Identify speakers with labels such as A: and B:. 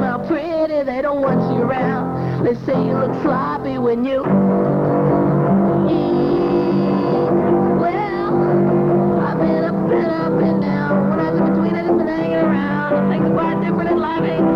A: smell pretty, they don't want you around. They say you look sloppy when you eat. Well, I've been up and down. When I was in between, I just been hanging around. Things are quite different in life, ain't